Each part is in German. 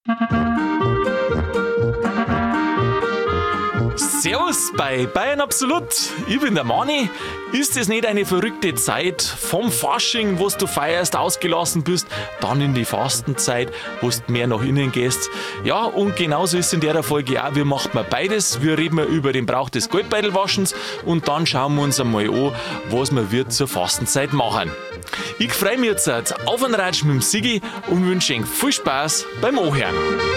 Servus bei Bayern Absolut. Ich bin der Mani. Ist es nicht eine verrückte Zeit? Vom Fasching, wo du feierst, ausgelassen bist, dann in die Fastenzeit, wo du mehr nach innen gehst. Ja, und genauso ist in der Folge auch. Wir machen beides. Wir reden über den Brauch des Goldbeutelwaschens und dann schauen wir uns einmal an, was wir zur Fastenzeit machen. Ich freue mich jetzt auf einen Ratsch mit dem Sigi und wünsche euch viel Spaß beim Anhören.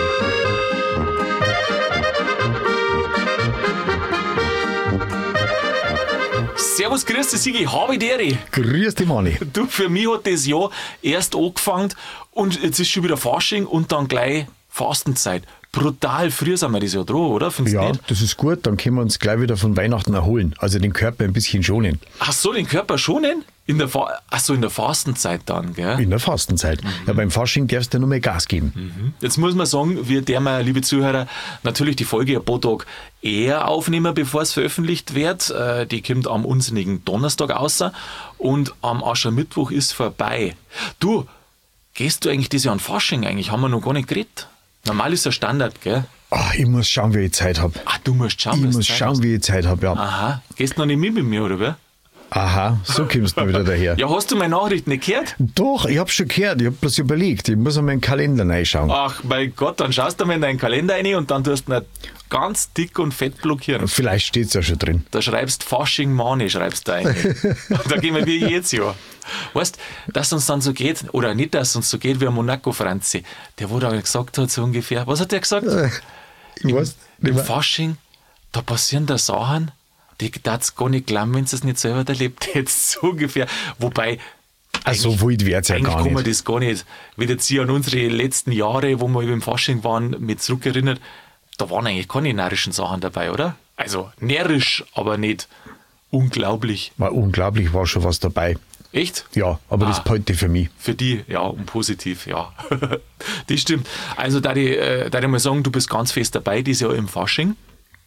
Servus, grüß dich, Sigi, habe die Ehre. Grüß dich, Mani. Du, für mich hat das Jahr erst angefangen und jetzt ist schon wieder Fasching und dann gleich Fastenzeit. Brutal, früher sind wir das Jahr dran, oder? Findest du Ja, nicht? das ist gut, dann können wir uns gleich wieder von Weihnachten erholen. Also den Körper ein bisschen schonen. Ach so, den Körper schonen? In der Fastenzeit dann, gell? In der Fastenzeit. Ja, beim Fasching darfst du nur mehr Gas geben. Jetzt muss man sagen, wir dürfen, liebe Zuhörer, natürlich die Folge ein paar Tage eher aufnehmen, bevor es veröffentlicht wird. Die kommt am unsinnigen Donnerstag raus und am Aschermittwoch ist vorbei. Du, gehst du eigentlich dieses Jahr an Fasching eigentlich? Haben wir noch gar nicht geredet. Normal ist ja Standard, gell? Ich muss schauen, wie ich Zeit habe. Ach, du musst schauen, Ich was muss Zeit schauen, hast. wie ich Zeit habe, ja. Aha, gehst du noch nicht mit mir, oder wer? Aha, so kommst du wieder daher. Ja, hast du meine Nachricht nicht gehört? Doch, ich habe schon gehört, ich habe bloß überlegt, ich muss an meinen Kalender reinschauen. Ach, mein Gott, dann schaust du mal in deinen Kalender rein und dann tust du ihn ganz dick und fett blockieren. Vielleicht steht es ja schon drin. Da schreibst Fasching Mani, schreibst du ein. Und da gehen wir wie jedes Jahr. Weißt, dass uns dann so geht, oder nicht, dass uns so geht wie ein Monaco-Franzi, der wo da gesagt hat, so ungefähr, was hat der gesagt? Ich weiß nicht Im mehr. Fasching, da passieren da Sachen, die darfst gar nicht glauben, wenn du es nicht selber erlebt hättest, so ungefähr. Wobei, Also so wild wird es ja eigentlich gar kann man nicht. das gar nicht. Wenn jetzt hier an unsere letzten Jahre, wo wir über im Fasching waren, mit zurückerinnert, da waren eigentlich keine närrischen Sachen dabei, oder? Also närrisch, aber nicht unglaublich. War unglaublich, war schon was dabei. Echt? Ja, aber das heute für mich. Für die, ja, und positiv, ja. Das stimmt. Also da ich mal sagen, du bist ganz fest dabei dieses Jahr im Fasching.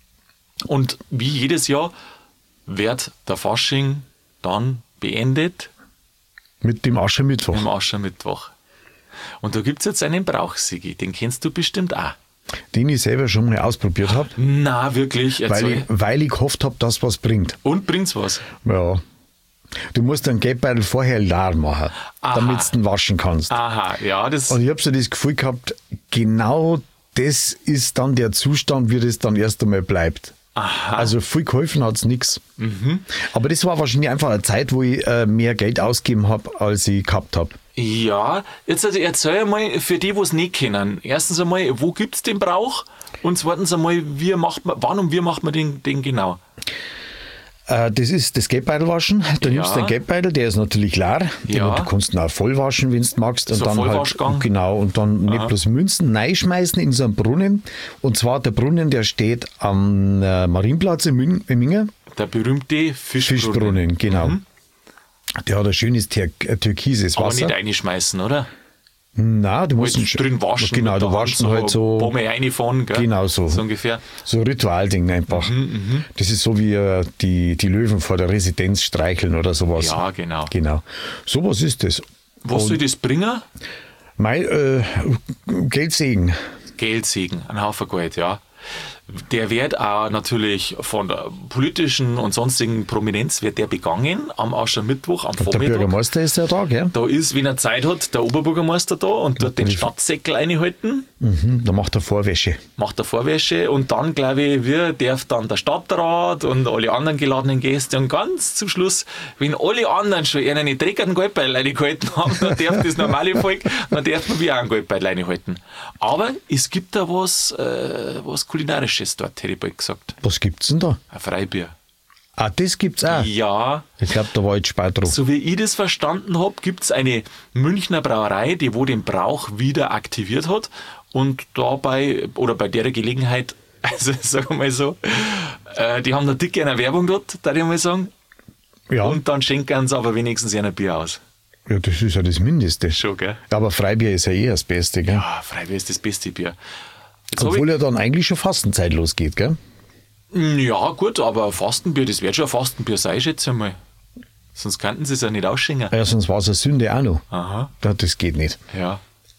Und wie jedes Jahr wird der Fasching dann beendet Mit dem Aschermittwoch. am Aschermittwoch. Und da gibt es jetzt einen Brauch, Sigi, den kennst du bestimmt auch. Den ich selber schon mal ausprobiert habe, Na, wirklich? weil ich gehofft habe, dass was bringt. Und bringt's was? Ja. Du musst den Geldbeutel vorher leer machen, Aha. damit du ihn waschen kannst. Aha, ja, das. Und ich habe so das Gefühl gehabt, genau das ist dann der Zustand, wie das dann erst einmal bleibt. Aha. Also viel geholfen hat es nichts. Aber das war wahrscheinlich einfach eine Zeit, wo ich mehr Geld ausgegeben habe, als ich gehabt habe. Ja, jetzt also erzähl mal für die, die es nicht kennen. Erstens einmal, wo gibt es den Brauch? Und zweitens einmal, wann und wie macht man den genau? Das ist das Geldbeutel waschen. Du nimmst Ja. den Geldbeutel, der ist natürlich leer. Ja. Du kannst ihn auch voll waschen, wenn du magst. Und So dann Vollwaschgang? halt, genau, und dann nicht bloß Münzen reinschmeißen in so einen Brunnen. Und zwar der Brunnen, der steht am Marienplatz in Mingen. Der berühmte Fischbrunnen. Fischbrunnen, genau. Der hat ein schönes türkises Aber Wasser. nicht reinschmeißen, oder? Nein, du musst Halt ihn drin waschen. Genau, mit du der waschst Hand ihn halt so. Bombe reinfahren, gell? Genau so. So ungefähr. So ein Ritualding einfach. Das ist so wie die Löwen vor der Residenz streicheln oder sowas. Ja, genau. Genau. Sowas ist das. Was soll das bringen? Geldsegen. Geldsegen, ein Haufen Geld, ja. Der wird auch natürlich von der politischen und sonstigen Prominenz wird der begangen am Aschermittwoch, am Der Vormittag. Bürgermeister ist ja da, gell? Da ist, wenn er Zeit hat, der Oberbürgermeister da und tut den Natürlich. Stadtsäckel reinhalten, Da macht er Vorwäsche. macht er Vorwäsche und dann, glaube ich, darf dann der Stadtrat und alle anderen geladenen Gäste und ganz zum Schluss, wenn alle anderen schon einen dreckigen Goldbeil reingehalten haben, dann darf das normale Volk, dann darf man wie auch einen Goldbeil reinhalten. Aber es gibt da was Kulinarisches dort, hätte ich bald gesagt. Was gibt's denn da? Ein Freibier. Ah, das gibt's auch. Ja, Ich glaube, da war jetzt spät drauf. so wie ich das verstanden habe, gibt es eine Münchner Brauerei, die wo den Brauch wieder aktiviert hat und dabei oder bei der Gelegenheit, also sagen wir mal so, die haben eine dicke eine Werbung dort, da ich mal sagen, Ja. und dann schenken sie aber wenigstens ein Bier aus. Ja, das ist ja das Mindeste. Schon, gell? Aber Freibier ist ja eh das Beste, gell? Ah, Freibier ist das beste Bier. Jetzt hab Obwohl ja dann eigentlich schon Fastenzeit losgeht, gell? ja, gut, aber Fastenbier, das wird schon ein Fastenbier sein, schätze ich mal. Sonst könnten sie es ja nicht ausschenken. Ja, sonst war es eine Sünde auch noch. Aha, Ja, das geht nicht. ja.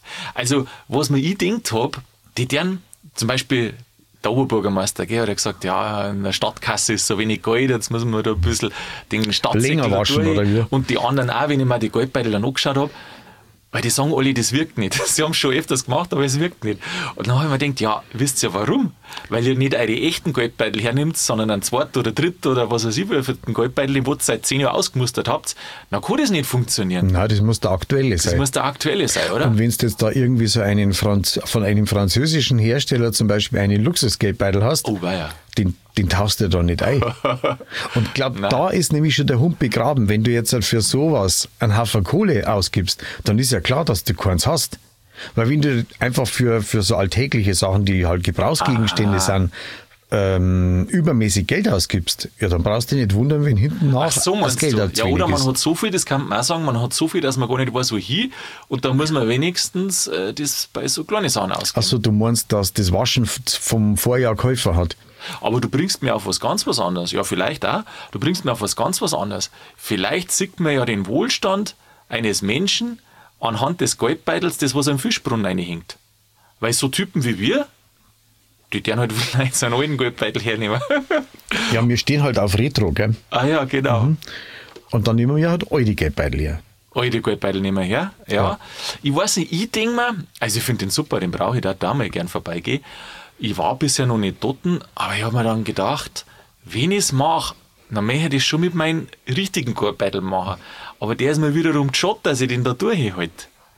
Also, was mir ich gedacht habe, die deren, zum Beispiel der Oberbürgermeister, gell, hat ja gesagt, ja, in der Stadtkasse ist so wenig Geld, jetzt müssen wir da ein bisschen den Länger waschen, oder wie? Und die anderen auch, wenn ich mir die Geldbeutel dann angeschaut habe, weil die sagen alle, das wirkt nicht. Sie haben es schon öfters gemacht, aber es wirkt nicht. Und dann habe ich mir gedacht, ja, wisst ihr warum? Weil ihr nicht eure echten Geldbeutel hernimmt, sondern einen zweiten oder dritten oder was weiß ich, für den Geldbeutel, den ihr seit 10 Jahren ausgemustert habt, dann kann das nicht funktionieren. Nein, das muss der aktuelle sein. Das muss der aktuelle sein, oder? Und wenn du jetzt da irgendwie so einen von einem französischen Hersteller zum Beispiel einen Luxusgeldbeutel hast, Oh, weia. den tauchst du da nicht ein. Und ich glaube, da ist nämlich schon der Hund begraben. Wenn du jetzt halt für sowas einen Haufen Kohle ausgibst, dann ist ja klar, dass du keins hast. Weil wenn du einfach für so alltägliche Sachen, die halt Gebrauchsgegenstände sind, übermäßig Geld ausgibst, ja, dann brauchst du dich nicht wundern, wenn hinten nach Ach so, das meinst Geld du? halt zu Ja, oder wenig man ist. hat so viel, das kann man auch sagen, man hat so viel, dass man gar nicht weiß, wohin. Und da muss man wenigstens das bei so kleinen Sachen ausgeben. Also du meinst, dass das Waschen vom Vorjahr geholfen hat? Aber du bringst mir auf was anderes. Ja, vielleicht auch. Du bringst mir auf was anderes. Vielleicht sieht man ja den Wohlstand eines Menschen anhand des Geldbeutels, das was am Fischbrunnen reinhängt. Weil so Typen wie wir, die deren halt vielleicht so einen alten Geldbeutel hernehmen. Ja, wir stehen halt auf Retro, gell? Ah ja, genau. Und dann nehmen wir halt alte Geldbeutel her. Alte Geldbeutel nehmen wir her. Ja. Ich weiß nicht, ich denke mir, also ich finde den super, den brauche ich da mal gern vorbeigehen. Ich war bisher noch nicht dort, aber ich habe mir dann gedacht, wenn ich es mache, dann möchte ich das schon mit meinem richtigen Geldbeutel machen. Aber der ist mir wiederum geschaut, dass ich den da durchhalte.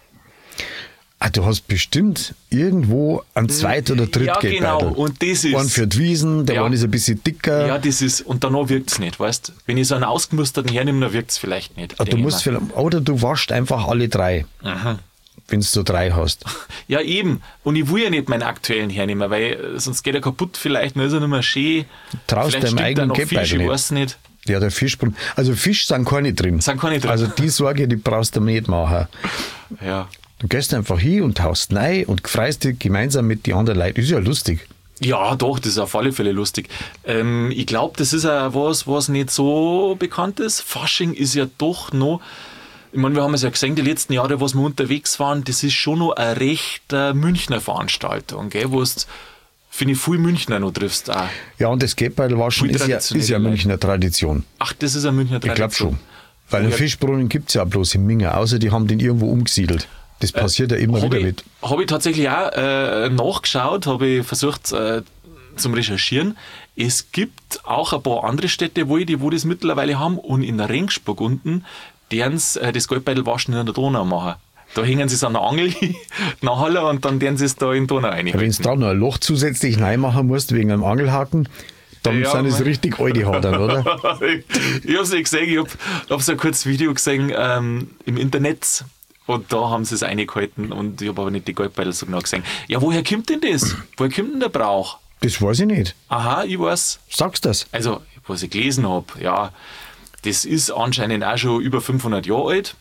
Ah, du hast bestimmt irgendwo einen Zweit- oder Drittgeldbeutel. Ja, genau. Und das ist. Einen für die Wiesen, der Ja. eine ist ein bisschen dicker. Ja, das ist. Und danach wirkt es nicht, weißt du? Wenn ich so einen ausgemusterten hernehme, dann wirkt es vielleicht nicht. Ah, du denk musst ich mir. vielleicht, oder du waschst einfach alle 3. Wenn du so 3 hast. Ja, eben. Und ich will ja nicht meinen aktuellen hernehmen, weil sonst geht er kaputt vielleicht, dann ist er nicht mehr schön. Traust Vielleicht deinem stinkt er eigenen noch Geldbeutel Fisch, ich nicht. weiß nicht. Ja, der Fischbrunnen. Also Fisch sind keine drin. Sind keine drin. Also die Sorge, die brauchst du nicht machen. Ja. Du gehst einfach hin und haust rein und freust dich gemeinsam mit den anderen Leuten. Ist ja lustig. Ja, doch, das ist auf alle Fälle lustig. Ich glaube, das ist auch was nicht so bekannt ist. Fasching ist ja doch noch, ich meine, wir haben es ja gesehen, die letzten Jahre, was wir unterwegs waren, das ist schon noch eine recht Münchner Veranstaltung, gell, wo es, finde ich, viel Münchner noch triffst auch. Ja, und das Geldbeutelwaschen Viel ist ja traditionelle Münchner Tradition. Ach, das ist eine Münchner Ich glaube Tradition. schon. Weil einen Ja. Fischbrunnen gibt es ja bloß in Minga, außer die haben den irgendwo umgesiedelt. Das passiert ja immer wieder mit. Habe ich tatsächlich auch nachgeschaut, habe ich versucht zum Recherchieren. Es gibt auch ein paar andere Städte, wo das mittlerweile haben, und in der Regensburg unten, deren das Geldbeutelwaschen in der Donau machen. Da hängen sie es an der Angel nachher und dann deren sie es da in die Donau rein. Wenn du da noch ein Loch zusätzlich reinmachen musst wegen einem Angelhaken, dann Ja, sind es Mann. richtig alte Hadern, oder? Ich habe es nicht gesehen, ich habe so ein kurzes Video gesehen im Internet. Und da haben sie es reingehalten und ich habe aber nicht die Geldbeutel so genau gesehen. Ja, woher kommt denn das? Woher kommt denn der Brauch? Das weiß ich nicht. Aha, ich weiß. Sagst du das? Also, was ich gelesen habe, ja, das ist anscheinend auch schon über 500 Jahre alt.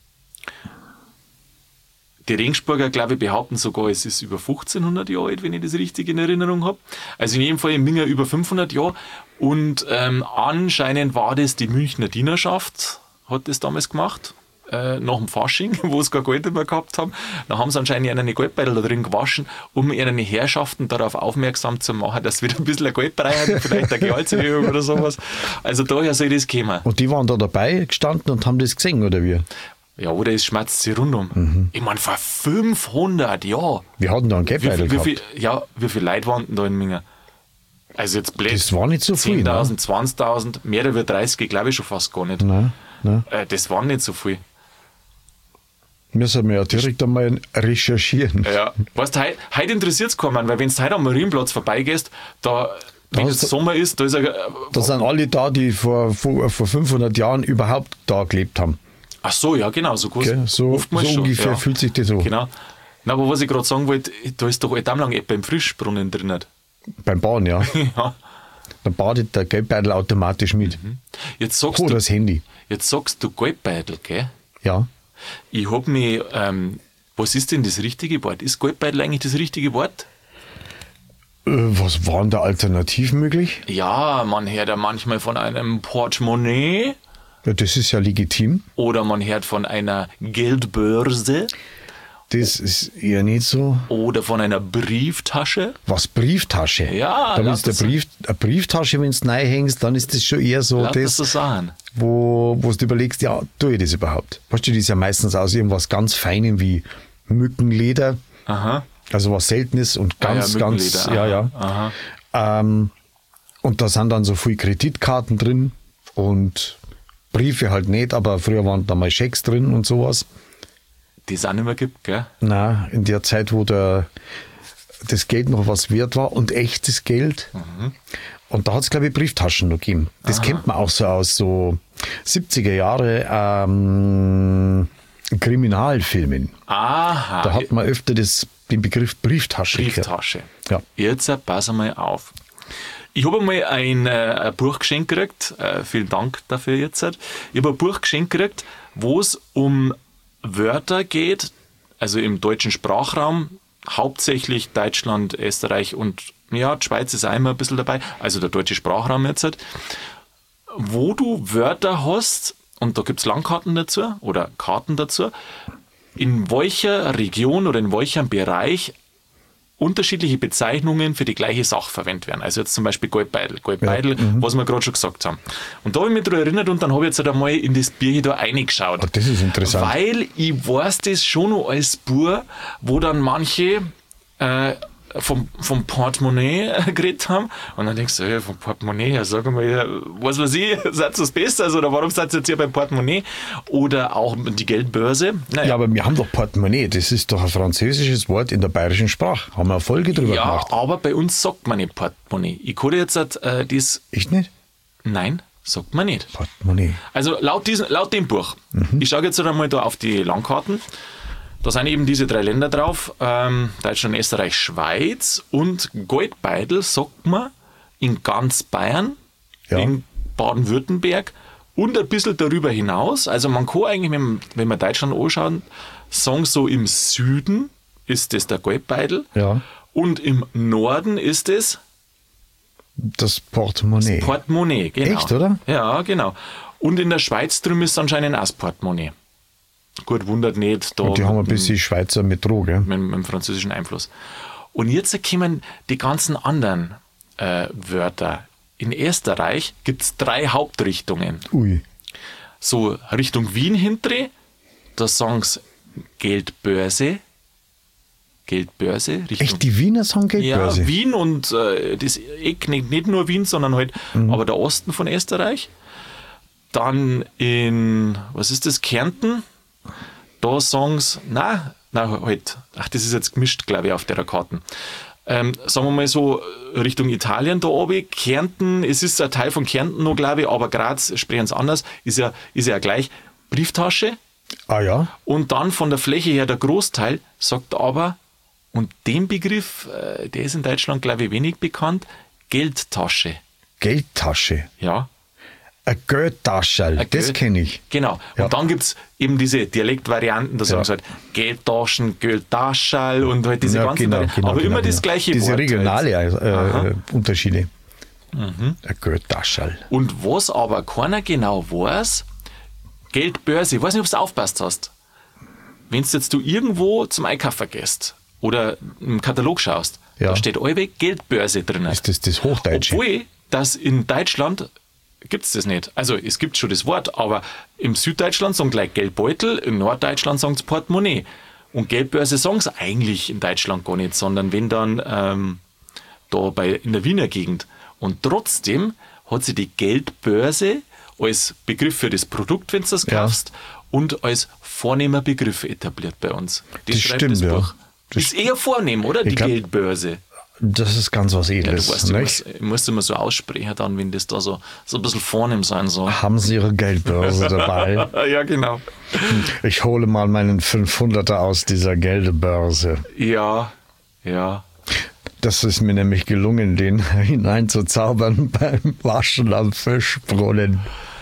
Die Regensburger, glaube ich, behaupten sogar, es ist über 1500 Jahre alt, wenn ich das richtig in Erinnerung habe. Also in jedem Fall in Minga über 500 Jahre. Und anscheinend war das die Münchner Dienerschaft, hat das damals gemacht. Nach dem Fasching, wo sie gar Geld mehr gehabt haben. Dann haben sie anscheinend einen Geldbeutel da drin gewaschen, um ihre Herrschaften darauf aufmerksam zu machen, dass sie wieder ein bisschen ein Geld brauchen, vielleicht eine Gehaltserhöhung oder sowas. Also daher soll das kommen. Und die waren da dabei gestanden und haben das gesehen, oder wie? Ja, oder es schmerzt sie rundum. Ich meine, vor 500 Jahren. Wir hatten da einen Geldbeutel gehabt. Wie viele Leute waren denn da in Minga? Also jetzt blöd. Das war nicht so viel, 10.000, 20.000, mehr als 30, glaube ich schon fast gar nicht. Nein. Das waren nicht so viel. Müssen wir ja direkt einmal recherchieren. Ja. Weißt du, heute interessiert es keinen, weil wenn du heute am Marienplatz vorbeigehst, wenn es Sommer ist, da ist Da sind alle da, die vor 500 Jahren überhaupt da gelebt haben. Ach so, ja, genau, so groß. Gell? So Oftmals ungefähr ja. fühlt sich das so. Genau. Na, aber was ich gerade sagen wollte, da ist doch alltime lang etwa im Frischbrunnen drin. Beim Baden, ja. Ja. Dann badet der Geldbeutel automatisch mit. Jetzt sagst Oder du, das Handy. jetzt sagst du Geldbeutel, gell? Ja. Ich habe mich, was ist denn das richtige Wort? Ist Geldbeutel eigentlich das richtige Wort? Was war denn da alternativ möglich? Ja, man hört ja manchmal von einem Portemonnaie Ja, das ist ja legitim. oder man hört von einer Geldbörse Das ist eher nicht so. Oder von einer Brieftasche. Was, Brieftasche? Ja, da willst du eine Brieftasche, wenn du reinhängst, dann ist das schon eher so das, so sagen. wo du überlegst, ja, tue ich das überhaupt? Weißt du, das ist ja meistens aus irgendwas ganz Feinem wie Mückenleder. Aha. Also was Seltenes und ganz, ganz, ja. Aha. Und da sind dann so viele Kreditkarten drin und Briefe halt nicht, aber früher waren da mal Schecks drin und sowas. Die es auch nicht mehr gibt, gell? Nein, in der Zeit, wo das Geld noch was wert war und echtes Geld. Und da hat es, glaube ich, Brieftaschen noch gegeben. Das kennt man auch so aus so 70er Jahre Kriminalfilmen. Aha. Da hat man öfter den Begriff Brieftasche Brieftasche. gehört. Ja. Jetzt pass mal auf. Ich habe einmal ein Buch geschenkt gekriegt. Vielen Dank dafür jetzt. Ich habe ein Buch geschenkt gekriegt, wo es um Wörter geht, also im deutschen Sprachraum, hauptsächlich Deutschland, Österreich und ja, die Schweiz ist auch immer ein bisschen dabei, also der deutsche Sprachraum jetzt, wo du Wörter hast, und da gibt es Landkarten dazu oder Karten dazu, in welcher Region oder in welchem Bereich unterschiedliche Bezeichnungen für die gleiche Sache verwendet werden. Also jetzt zum Beispiel Goldbeidel, was wir gerade schon gesagt haben. Und da habe ich mich daran erinnert und dann habe ich jetzt halt einmal in das Bier hier da reingeschaut. Oh, das ist interessant. Weil ich weiß das schon noch als Bub, wo dann manche vom Portemonnaie geredet haben. Und dann denkst du, hey, vom Portemonnaie, ja, sag mal, was weiß ich, seid ihr das Beste? Also, oder warum seid ihr jetzt hier beim Portemonnaie? Oder auch die Geldbörse. Naja. Ja, aber wir haben doch Portemonnaie. Das ist doch ein französisches Wort in der bayerischen Sprache. Haben wir eine Folge drüber gemacht. Ja, aber bei uns sagt man nicht Portemonnaie. Ich konnte jetzt das... Echt nicht? Nein, sagt man nicht. Portemonnaie. Also laut dem Buch. Ich schaue jetzt einmal da auf die Landkarten. Da sind eben diese 3 Länder drauf, Deutschland, Österreich, Schweiz, und Goldbeidel sagt man in ganz Bayern, in Baden-Württemberg und ein bisschen darüber hinaus. Also man kann eigentlich, wenn man Deutschland anschaut, sagen, so im Süden ist das der Goldbeidel und im Norden ist es das Portemonnaie. Das Portemonnaie, genau. Echt, oder? Ja, genau. Und in der Schweiz drüben ist anscheinend auch das Portemonnaie. Gut, wundert nicht. Da und die haben ein bisschen Schweizer Metro, gell? Mit dem französischen Einfluss. Und jetzt kommen die ganzen anderen Wörter. In Österreich gibt es 3 Hauptrichtungen. Ui. So Richtung Wien hintere, da sagen sie Geldbörse. Geldbörse. Richtung, echt, die Wiener sagen Geldbörse? Ja, Wien und das Eck, nicht nur Wien, sondern halt aber der Osten von Österreich. Dann in, was ist das, Kärnten? Da sagen sie, das ist jetzt gemischt, glaube ich, auf der Karten. Sagen wir mal so, Richtung Italien da oben, Kärnten, es ist ein Teil von Kärnten noch, glaube ich, aber Graz sprechen es anders, ist ja gleich. Brieftasche. Ah ja. Und dann von der Fläche her der Großteil sagt aber, und den Begriff, der ist in Deutschland, glaube ich, wenig bekannt, Geldtasche. Geldtasche? Ja. Ein Geldtaschel, das kenne ich. Genau. Ja. Und dann gibt es eben diese Dialektvarianten, da sagen sie halt Geldtaschen, Geldtaschel und halt diese ganzen Varianten. Aber immer das gleiche diese Wort. Diese regionale halt. Unterschiede. Ein Geldtaschel. Und was aber keiner genau weiß, Geldbörse, ich weiß nicht, ob du aufpasst hast. Wenn du irgendwo zum Einkaufen gehst oder im Katalog schaust, da steht allweg Geldbörse drin. Ist das Hochdeutsche? Obwohl, das in Deutschland gibt es das nicht. Also es gibt schon das Wort, aber im Süddeutschland sagen gleich Geldbeutel, in Norddeutschland sagen sie Portemonnaie. Und Geldbörse sagen sie eigentlich in Deutschland gar nicht, sondern wenn dann in der Wiener Gegend. Und trotzdem hat sie die Geldbörse als Begriff für das Produkt, wenn du das kaufst, und als vornehmer Begriff etabliert bei uns. Das stimmt, das Buch. Das ist eher vornehm, oder? Die Geldbörse. Das ist ganz was Edles. Ja, du weißt, ich muss immer so aussprechen, dann, wenn das da so ein bisschen vornehm sein soll. Haben Sie Ihre Geldbörse dabei? Ja, genau. Ich hole mal meinen 500er aus dieser Geldbörse. Ja. Das ist mir nämlich gelungen, den hineinzuzaubern beim Waschen am Fischbrunnen.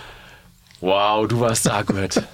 Wow, du warst auch gut.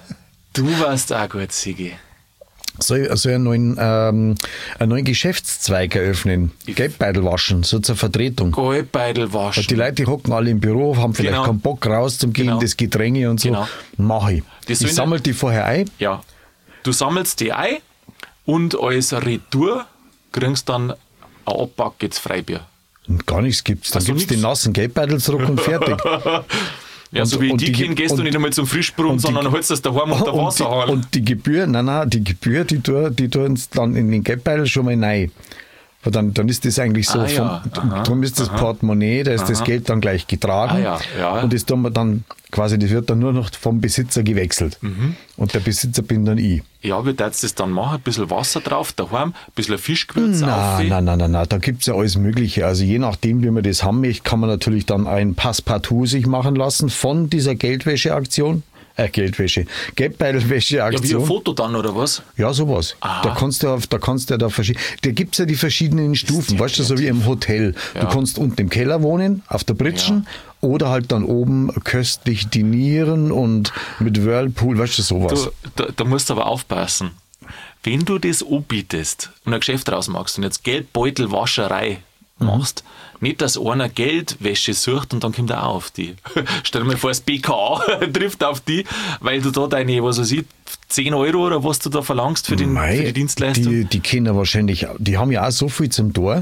Sigi. Soll ich einen neuen Geschäftszweig eröffnen? Geldbeutel waschen, so zur Vertretung. Geldbeutel waschen. Die Leute, die hocken alle im Büro, haben vielleicht keinen Bock rauszugehen, das Gedränge und so. Mach ich. Ich sammle die vorher ein. Ja. Du sammelst die ein und als Retour kriegst du dann ein abpacktes Freibier. Und gar nichts gibt's. Dann Also gibt's die nix. nassen Geldbeutel zurück und fertig. Ja, so wie die Kind gehst du nicht einmal zum Frischbrunnen, sondern holst das daheim unter Wasserhahn. Und die Gebühr, die Gebühr, die tun es dann in den Geldbeutel schon mal rein. Weil dann ist das eigentlich so, darum ist das Portemonnaie, da ist das Geld dann gleich getragen. Ja. Und das tun wir dann quasi, das wird dann nur noch vom Besitzer gewechselt. Und der Besitzer bin dann ich. Ja, wie darfst du das dann machen? Ein bisschen Wasser drauf, daheim, ein bisschen Fischgewürz auf. Nein, da gibt es ja alles Mögliche. Also je nachdem, wie man das haben möchte, kann man natürlich dann ein Passepartout sich machen lassen von dieser Geldbeutelwäsche-Aktion. Ja, wie ein Foto dann, oder was? Ja, sowas. Aha. Da kannst du da verschiedene. Da gibt es ja die verschiedenen Stufen, weißt du, so wie im Hotel. Ja. Du kannst unten im Keller wohnen, auf der Britschen, oder halt dann oben köstlich dinieren und mit Whirlpool, weißt du, sowas. Da musst du aber aufpassen. Wenn du das anbietest und ein Geschäft draus machst und jetzt Geldbeutelwascherei machst, nicht, dass einer Geldwäsche sucht und dann kommt er auch auf die. Stell dir mal vor, das BKA trifft auf die, weil du da deine, was weiß ich, 10 Euro oder was du da verlangst für die Dienstleistung. Die Kinder wahrscheinlich, die haben ja auch so viel zum Tor,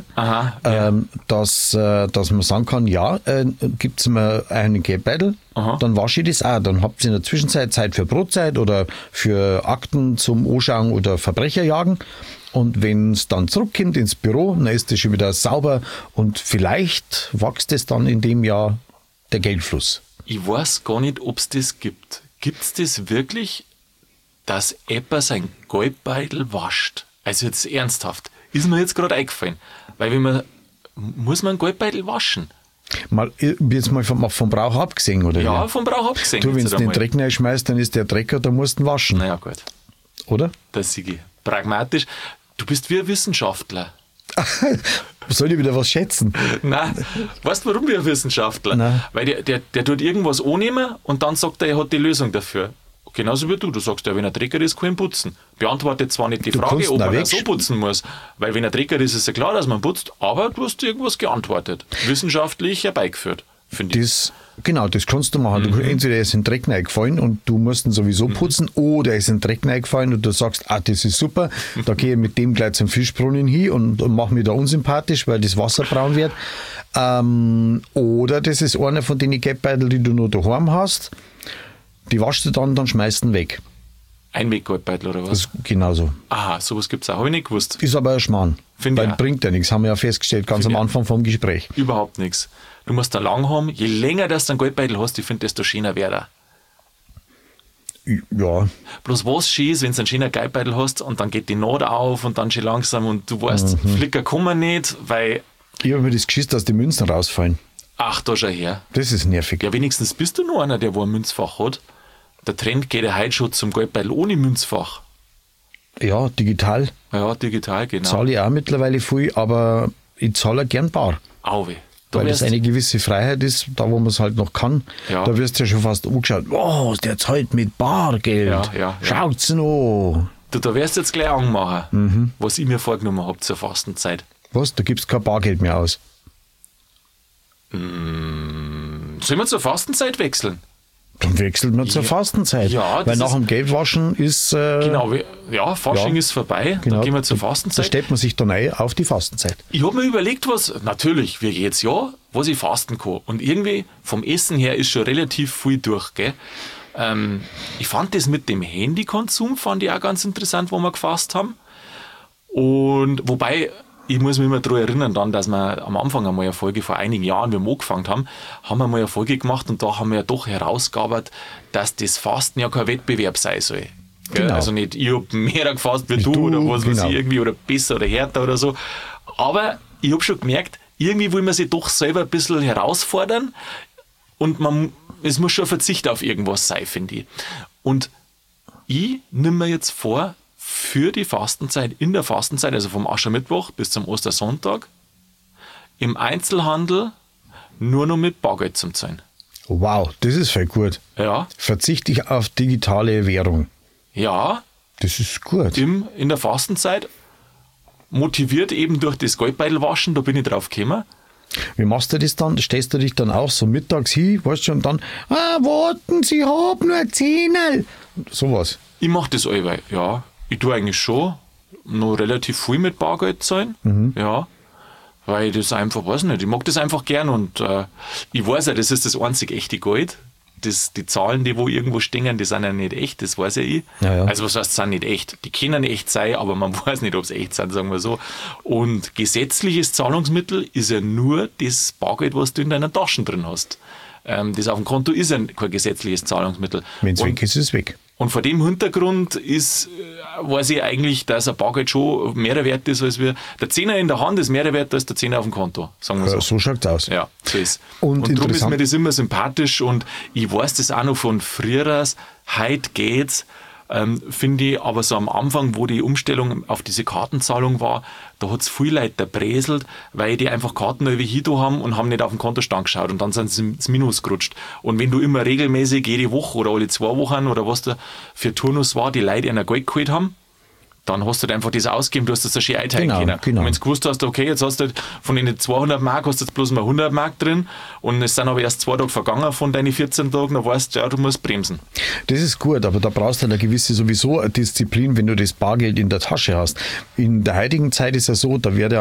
dass man sagen kann, gibt's mir einen Geldbeutel, dann wasche ich das auch. Dann habt ihr in der Zwischenzeit Zeit für Brotzeit oder für Akten zum Anschauen oder Verbrecherjagen. Und wenn es dann zurückkommt ins Büro, dann ist das schon wieder sauber und vielleicht wächst es dann in dem Jahr der Geldfluss. Ich weiß gar nicht, ob es das gibt. Gibt es das wirklich, dass jemand sein Geldbeutel wascht? Also jetzt ernsthaft. Ist mir jetzt gerade eingefallen. Weil muss man einen Geldbeutel waschen? Jetzt mal vom Brauch abgesehen, oder? Ja, vom Brauch abgesehen. Du, wenn du den Dreck reinschmeißt, dann ist der Drecker, da musst du ihn waschen. Naja, gut. Oder? Das sehe ich. Pragmatisch. Du bist wie ein Wissenschaftler. Soll ich wieder was schätzen? Nein, weißt du, warum wie ein Wissenschaftler? Nein. Weil der tut irgendwas annehmen und dann sagt er hat die Lösung dafür. Genauso wie du. Du sagst ja, wenn ein Drecker ist, kann ich ihn putzen. Beantwortet zwar nicht die Frage, ob man ihn so putzen muss, weil wenn ein Drecker ist, ist ja klar, dass man putzt, aber du hast irgendwas geantwortet. Wissenschaftlich herbeigeführt, finde ich. Genau, das kannst du machen. Entweder ist in den Dreck reingefallen und du musst ihn sowieso putzen, oder ist in den Dreck reingefallen und du sagst, das ist super, da gehe ich mit dem gleich zum Fischbrunnen hin und mache mich da unsympathisch, weil das Wasser braun wird. Oder das ist einer von den Geldbeuteln, die du noch daheim hast, die waschst du dann schmeißt du ihn weg. Einweggeldbeutel oder was? Das ist genauso. Aha, sowas gibt es auch. Habe ich nicht gewusst. Ist aber ein Schmarrn. Finde ich Weil auch. bringt ja nichts, haben wir ja festgestellt, ganz am Anfang vom Gespräch. Überhaupt nichts. Du musst da lang haben. Je länger dass du einen Geldbeutel hast, ich finde, desto schöner wäre er. Ja, Bloß was schön ist, wenn du einen schönen Geldbeutel hast und dann geht die Naht auf und dann schon langsam und du weißt, Flicker kommen nicht, weil, ich habe mir das geschissen, dass die Münzen rausfallen. ach, da schau her. Das ist nervig. Ja, wenigstens bist du nur einer, der wo ein Münzfach hat. Der Trend geht ja heute schon zum Geldbeutel ohne Münzfach. Ja, digital Ja, digital, genau. zahle ich auch mittlerweile viel, aber ich zahle auch gern bar. Auwe. Da Weil das wärst- eine gewisse Freiheit ist, da wo man es halt noch kann. Ja. Da wirst du ja schon fast angeschaut. Was, der zahlt mit Bargeld. Ja. Schaut's noch. da wärst du jetzt gleich anmachen, was ich mir vorgenommen habe zur Fastenzeit. Was, da gibt's kein Bargeld mehr aus. Sollen wir zur Fastenzeit wechseln? Dann wechselt man zur Fastenzeit. Ja, das weil nach ist- dem Geldwaschen ist... Genau, ja, Fasching ja. ist vorbei, genau, dann gehen wir zur Da Fastenzeit. stellt man sich dann ein auf die Fastenzeit. Ich habe mir überlegt, natürlich, wie jedes Jahr, was ich fasten kann. Und irgendwie vom Essen her ist schon relativ viel durch, gell? Ich fand das mit dem Handykonsum, fand ich auch ganz interessant, wo wir gefasst haben. Und wobei, ich muss mich immer daran erinnern, dann, dass wir am Anfang einmal eine Folge vor einigen Jahren, wie wir angefangen haben wir mal eine Folge gemacht und da haben wir ja doch herausgearbeitet, dass das Fasten ja kein Wettbewerb sein soll. Gell? Genau. Also nicht, ich habe mehr gefasst wie du Du, oder was weiß genau. ich irgendwie oder besser oder härter oder so. Aber ich habe schon gemerkt, irgendwie will man sich doch selber ein bisschen herausfordern und es muss schon ein Verzicht auf irgendwas sein, finde ich. Und ich nehme mir jetzt vor, für die Fastenzeit, in der Fastenzeit, also vom Aschermittwoch bis zum Ostersonntag, im Einzelhandel nur noch mit Bargeld zum Zahlen. Wow, das ist voll gut. Ja, Verzichte ich auf digitale Währung. ja, Das ist gut. in der Fastenzeit, motiviert eben durch das Geldbeutelwaschen, da bin ich drauf gekommen. Wie machst du das dann? Stellst du dich dann auch so mittags hin, weißt du, und dann, warten Sie, hab nur 10. Sowas. Ich mache das allweil, ja. Ich tue eigentlich schon, noch relativ viel mit Bargeld zahlen. Ja. Weil ich das einfach, weiß nicht, ich mag das einfach gern und ich weiß ja, das ist das einzig echte Geld. Die Zahlen, die wo irgendwo stehen, die sind ja nicht echt, das weiß ja ich. Ja. Also was heißt, sind nicht echt? Die können echt sein, aber man weiß nicht, ob es echt sind, sagen wir so. Und gesetzliches Zahlungsmittel ist ja nur das Bargeld, was du in deiner Taschen drin hast. Das auf dem Konto ist ja kein gesetzliches Zahlungsmittel. Wenn es weg ist, ist es weg. Und vor dem Hintergrund weiß ich eigentlich, dass ein Bargeld schon mehr wert ist, als der Zehner in der Hand ist mehr wert als der Zehner auf dem Konto, sagen wir so. So schaut es aus. Ja, so ist. Und darum ist mir das immer sympathisch und ich weiß das auch noch von früher. Heute geht's, finde ich, aber so am Anfang, wo die Umstellung auf diese Kartenzahlung war, da hat es viele Leute erbräselt, weil die einfach Karten über Hito haben und haben nicht auf den Kontostand geschaut und dann sind sie ins Minus gerutscht. Und wenn du immer regelmäßig jede Woche oder alle 2 Wochen oder was da für Turnus war, die Leute einer Geld geholt haben, dann hast du halt einfach das ausgegeben, du hast das so schön einteilen können. Genau. Und wenn du gewusst hast, okay, jetzt hast du halt von den 200 Mark hast du jetzt bloß mal 100 Mark drin und es sind aber erst 2 Tage vergangen von deinen 14 Tagen, dann weißt du, ja, du musst bremsen. Das ist gut, aber da brauchst du eine gewisse sowieso Disziplin, wenn du das Bargeld in der Tasche hast. In der heutigen Zeit ist ja so, da wird ja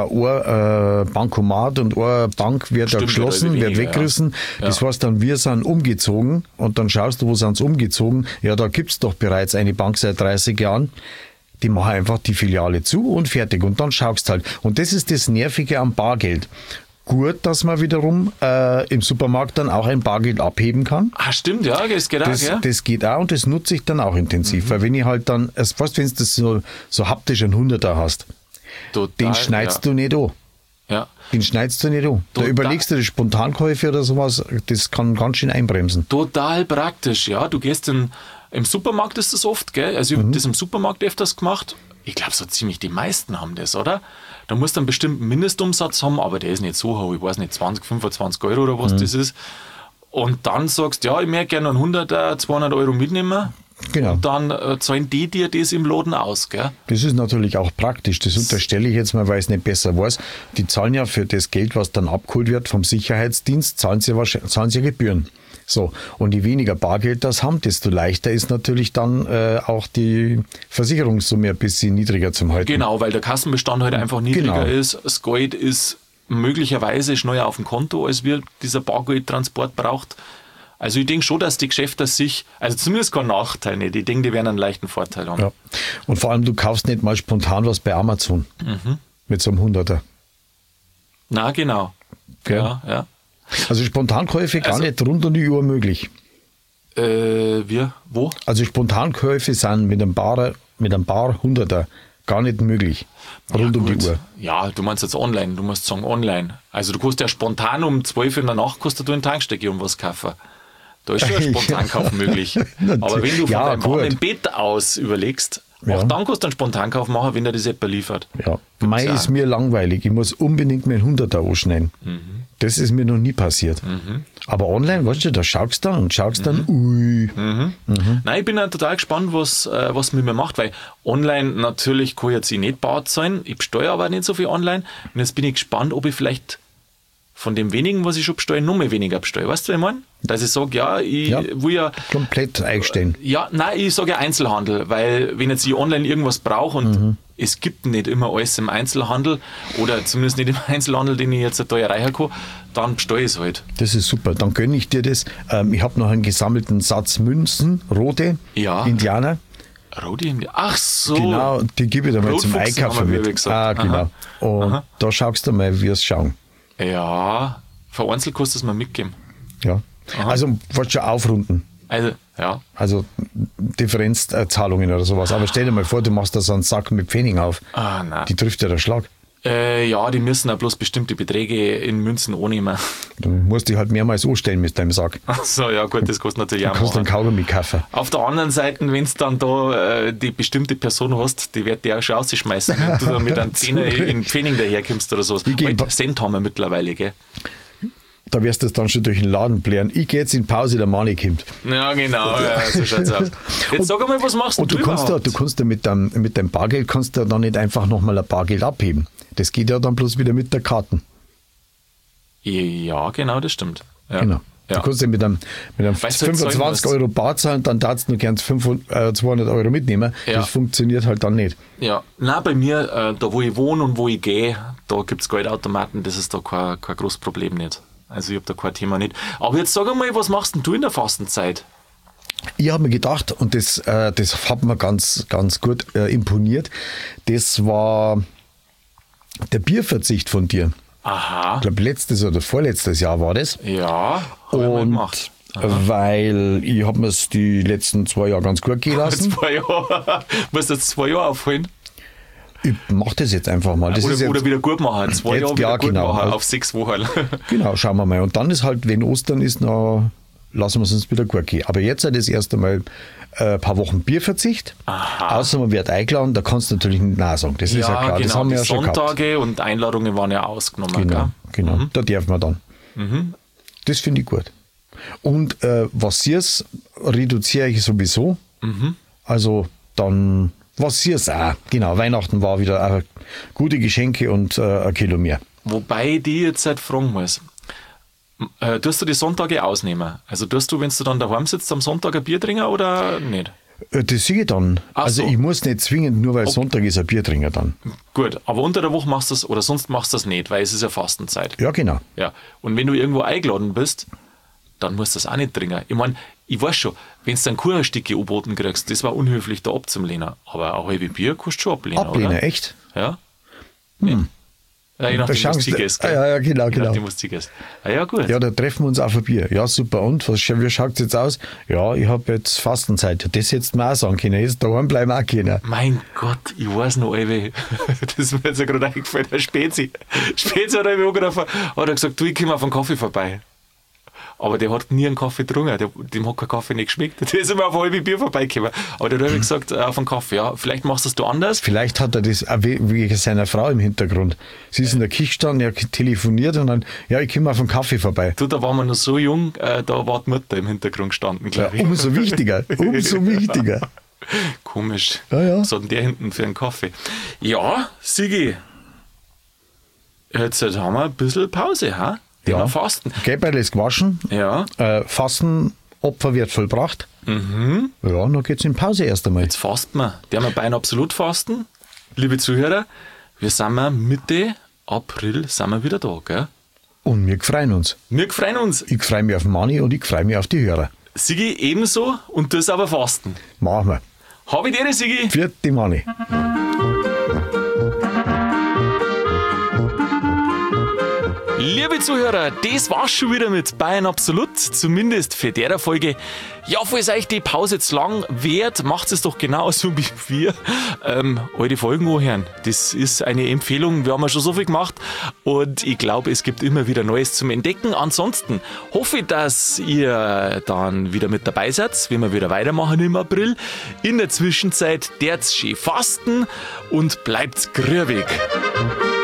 ein Bankomat und eine Bank wird ja geschlossen, wird weggerissen. Ja. Das heißt dann, wir sind umgezogen und dann schaust du, wo sind sie umgezogen? Ja, da gibt's doch bereits eine Bank seit 30 Jahren. Die machen einfach die Filiale zu und fertig. Und dann schaust halt. Und das ist das Nervige am Bargeld. Gut, dass man wiederum im Supermarkt dann auch ein Bargeld abheben kann. Ah, stimmt, ja, das geht auch, ja. Das geht auch und das nutze ich dann auch intensiv. Weil wenn ich halt dann, fast wenn du das so haptisch einen 100er hast, Total, den schneidest du nicht an. Ja. Den schneidest du nicht an. Da überlegst du die Spontankäufe oder sowas, das kann ganz schön einbremsen. Total praktisch, ja. Du gehst im Supermarkt ist das oft, gell? Also ich habe das im Supermarkt öfters gemacht. Ich glaube, so ziemlich die meisten haben das, oder? Da musst du einen bestimmten Mindestumsatz haben, aber der ist nicht so hoch. Ich weiß nicht, 20, 25 Euro oder was das ist. Und dann sagst du, ja, ich möchte gerne einen 100er, 200 Euro mitnehmen. Genau. Und dann zahlen die dir das im Laden aus, gell? Das ist natürlich auch praktisch. Das unterstelle ich jetzt mal, weil ich es nicht besser weiß. Die zahlen ja für das Geld, was dann abgeholt wird vom Sicherheitsdienst, zahlen sie Gebühren. So, und je weniger Bargeld das haben, desto leichter ist natürlich dann auch die Versicherungssumme ein bisschen niedriger zum halten. Genau, weil der Kassenbestand halt einfach niedriger ist. Das Geld ist möglicherweise schneller auf dem Konto, als wir dieser Bargeldtransport braucht. Also ich denke schon, dass die Geschäfte sich, also zumindest kein Nachteil nicht, ich denke, die werden einen leichten Vorteil haben. Ja. Und vor allem, du kaufst nicht mal spontan was bei Amazon mit so einem 100er. Na genau. Gell? Ja. Also Spontankäufe gar nicht rund um die Uhr möglich. Wo? Also Spontankäufe sind mit einem Bar 100er gar nicht möglich. Rund um die Uhr. Ja, du meinst jetzt online, du musst sagen online. Also du kannst ja spontan um 12 Uhr in der Nacht kannst du in den Tankstelle und was kaufen. Da ist schon ein Spontankauf möglich. Aber wenn du von deinem warmen Bett aus überlegst, auch dann kannst du einen Spontankauf machen, wenn der das jemand liefert. Ja, Mai ist mir langweilig. Ich muss unbedingt meinen 100er anschneiden. Das ist mir noch nie passiert. Aber online, weißt du, da schaust du dann und schaust dann, ui. Nein, ich bin ja total gespannt, was mit mir macht, weil online natürlich kann ich jetzt nicht bar sein. Ich besteuere aber nicht so viel online. Und jetzt bin ich gespannt, ob ich vielleicht von dem wenigen, was ich schon besteuere, noch mehr weniger besteuere. Weißt du, was ich meine? Dass ich sage, ich will ja komplett einstellen. Ja, nein, ich sage ja Einzelhandel, weil wenn jetzt ich online irgendwas brauche und es gibt nicht immer alles im Einzelhandel oder zumindest nicht im Einzelhandel, den ich jetzt da erreichen kann, dann besteuere ich es halt. Das ist super, dann gönne ich dir das. Ich habe noch einen gesammelten Satz Münzen, rote Indianer. Rote Indianer? Ach so. Genau, die gebe ich dir mal zum Einkaufen mit. Genau. Und da schaust du mal, wie es schauen. Ja, vereinzelt kannst du es mal mitgeben. Ja. Also, wolltest du schon aufrunden? Also Differenzzahlungen oder sowas. Aber stell dir mal vor, du machst da so einen Sack mit Pfennig auf. Nein. Die trifft ja der Schlag. Ja, die müssen auch bloß bestimmte Beträge in Münzen annehmen. Du musst dich halt mehrmals anstellen mit deinem Sack. Ach so, ja gut, das kostet natürlich auch. Du kannst dann Kaugummi kaufen. Auf der anderen Seite, wenn du dann da die bestimmte Person hast, die wird dir auch schon rausschmeißen, wenn du da mit einem Zehner in Pfennig daherkommst oder sowas. Cent haben wir mittlerweile, gell? Da wirst du das dann schon durch den Laden blären. Ich gehe jetzt in Pause, der Mani kommt. Ja, genau, so schaut's aus. Jetzt sag einmal, was machst du kannst ja mit deinem Bargeld kannst du dann nicht einfach nochmal ein Bargeld abheben. Das geht ja dann bloß wieder mit der Karte. Ja, genau, das stimmt. Ja. Genau. Du kannst ja mit einem Weißt du, 25 Euro Bar zahlen, dann darfst du nur gern 200 Euro mitnehmen. Ja. Das funktioniert halt dann nicht. Ja, nein, bei mir, da wo ich wohne und wo ich gehe, da gibt es Geldautomaten, das ist da kein großes Problem nicht. Also ich habe da kein Thema nicht. Aber jetzt sag einmal, was machst denn du in der Fastenzeit? Ich habe mir gedacht, und das hat mir ganz, ganz gut imponiert, das war der Bierverzicht von dir. Aha. Ich glaube, letztes oder vorletztes Jahr war das. Ja, hab ich mal gemacht. Weil ich habe mir es die letzten 2 Jahre ganz gut gehen lassen. 2 Jahre. Musst du jetzt 2 Jahre aufholen? Ich mache das jetzt einfach mal. Das ist jetzt, Oder wieder gut machen. 2 Jahre wieder gut machen auf 6 Wochen. Genau, schauen wir mal. Und dann ist halt, wenn Ostern ist, dann lassen wir es uns wieder gut gehen. Aber jetzt das erste Mal ein paar Wochen Bierverzicht. Aha. Außer man wird eingeladen, da kannst du natürlich nicht Nein sagen. Das ist ja klar. Genau, Das haben wir die ja schon gehabt. Sonntage und Einladungen waren ja ausgenommen. Genau. Da dürfen wir dann. Das finde ich gut. Und was Siers reduziere ich sowieso. Also dann, was Siers auch. Genau, Weihnachten war wieder auch gute Geschenke und ein Kilo mehr. Wobei ich die jetzt halt fragen muss. Tust du die Sonntage ausnehmen? Also tust du, wenn du dann daheim sitzt, am Sonntag ein Bier trinken oder nicht? Das sehe ich dann. Ach also so. ich muss nicht zwingend, nur weil Sonntag ist, ein Bier trinken dann. Gut, aber unter der Woche machst du das oder sonst machst du das nicht, weil es ist ja Fastenzeit. Ja, genau. Ja. Und wenn du irgendwo eingeladen bist, dann musst du das auch nicht trinken. Ich meine, ich weiß schon, wenn du ein Kuchenstück angeboten kriegst, das war unhöflich, da abzulehnen. Aber ein halbes Bier kannst du schon ablehnen, Ablehnen, oder? echt? Ja. Ja, je nachdem, was du gehst. Ja, genau. Je nachdem, was du gehst. Ja, gut. Ja, da treffen wir uns auf ein Bier. Ja, super. Und wie schaut es jetzt aus? Ja, ich habe jetzt Fastenzeit. Ja, das hättest du mir auch sagen können. Jetzt daheim bleiben auch können. Mein Gott, ich weiß noch, ey, das ist mir jetzt ja gerade eingefallen, der Spezi. Spezi hat er gesagt, du, ich komme auf einen Kaffee vorbei. Aber der hat nie einen Kaffee getrunken, dem hat kein Kaffee nicht geschmeckt. Der ist immer auf ein halbes Bier vorbeigekommen. Aber der hat gesagt, auf einen Kaffee, ja, vielleicht machst du es anders. Vielleicht hat er das auch wegen seiner Frau im Hintergrund. Sie ist in der Küche gestanden, er hat telefoniert und dann, ja, ich komme auf einen Kaffee vorbei. Du, da waren wir noch so jung, da war die Mutter im Hintergrund gestanden, glaube ich. Ja, umso wichtiger, umso wichtiger. Komisch. Ja. Was hat denn der hinten für einen Kaffee? Ja, Sigi, jetzt haben wir ein bisschen Pause, ha? Ja. Fasten. Gäberl ist gewaschen. Ja. Fastenopfer wird vollbracht. Ja, dann geht's in Pause erst einmal. Jetzt fasten wir. Der haben wir beinahe absolut fasten. Liebe Zuhörer, wir sind Mitte April sind wir wieder da, gell? Und wir freuen uns. Wir freuen uns. Ich freue mich auf Mani und ich freue mich auf die Hörer. Sigi ebenso und das aber fasten. Machen wir. Habe ich dir, Sigi? Für die Mani. Liebe Zuhörer, das war's schon wieder mit Bayern Absolut, zumindest für der Folge. Ja, falls euch die Pause zu lang wird, macht es doch genauso wie wir. Eure Folgen anhören. Das ist eine Empfehlung, wir haben ja schon so viel gemacht und ich glaube, es gibt immer wieder Neues zum Entdecken. Ansonsten hoffe ich, dass ihr dann wieder mit dabei seid, wenn wir wieder weitermachen im April. In der Zwischenzeit dert's schön fasten und bleibt grübig.